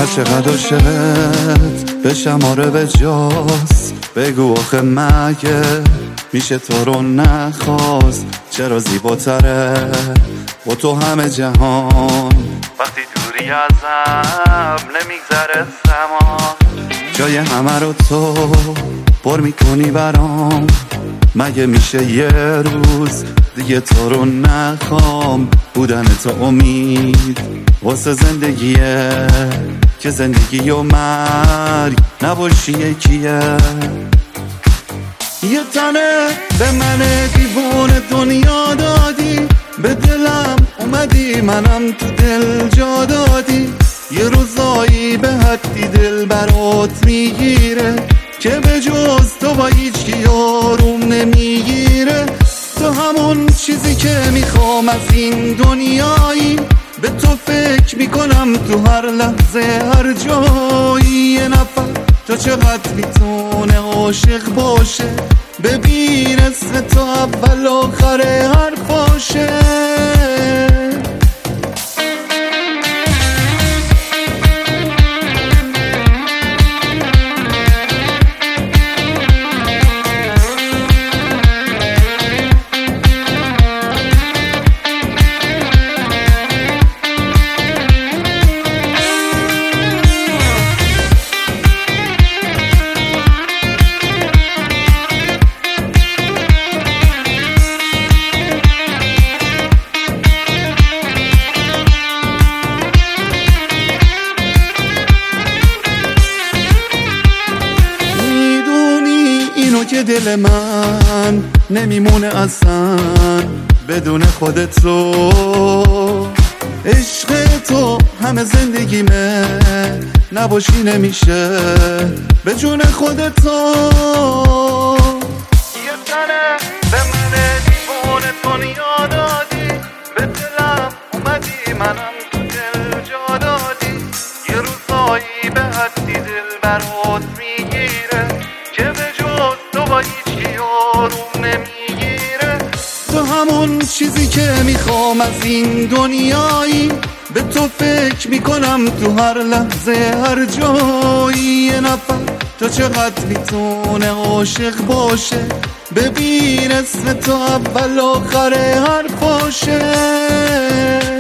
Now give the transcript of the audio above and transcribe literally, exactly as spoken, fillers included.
چقدر عاشقت بشم آره به جاست، بگو آخه مگه میشه تو رو نخواست؟ چرا زیباتره با تو همه جهان، وقتی دوری ازم نمیگذره زمان. جای همه رو تو پر میکنی برام، مگه میشه یه روز دیگه تو رو نخوام؟ بودن تو امید واسه زندگیه که زندگی و مرگ نباشی یکیه. یه تنه به من دیوونه دنیا دادی، به دلم اومدی منم تو دل جا دادی. یه روزایی به حدی دل برات میگیره که به جز تو با هیچ کی آروم نمیگیره. تو همون چیزی که میخوام از این دنیایی، به تو فکر میکنم تو هر لحظه هر جایی. یه نفر تو چقدر میتونه عاشق باشه، ببین اسم تو اول آخر حرفاشه. که دل من نمیمونه اصلا بدون خودت تو. عشق تو همه زندگیمه، نباشی نمیشه به جون خودت تو. یه تنه به من دیوونه دنیا دادی، به دلم اومدی منم تو دل جا دادی. یه روزایی به حدی دل برات میگیره که به جز تو با هیچ کی آروم نمیگیره. تو همون چیزی که میخوام از این دنیایی، به تو فکر میکنم تو هر لحظه هر جایی. یه نفر تو چقدر میتونه عاشق باشه، ببین اسم تو اول آخر حرفاشه.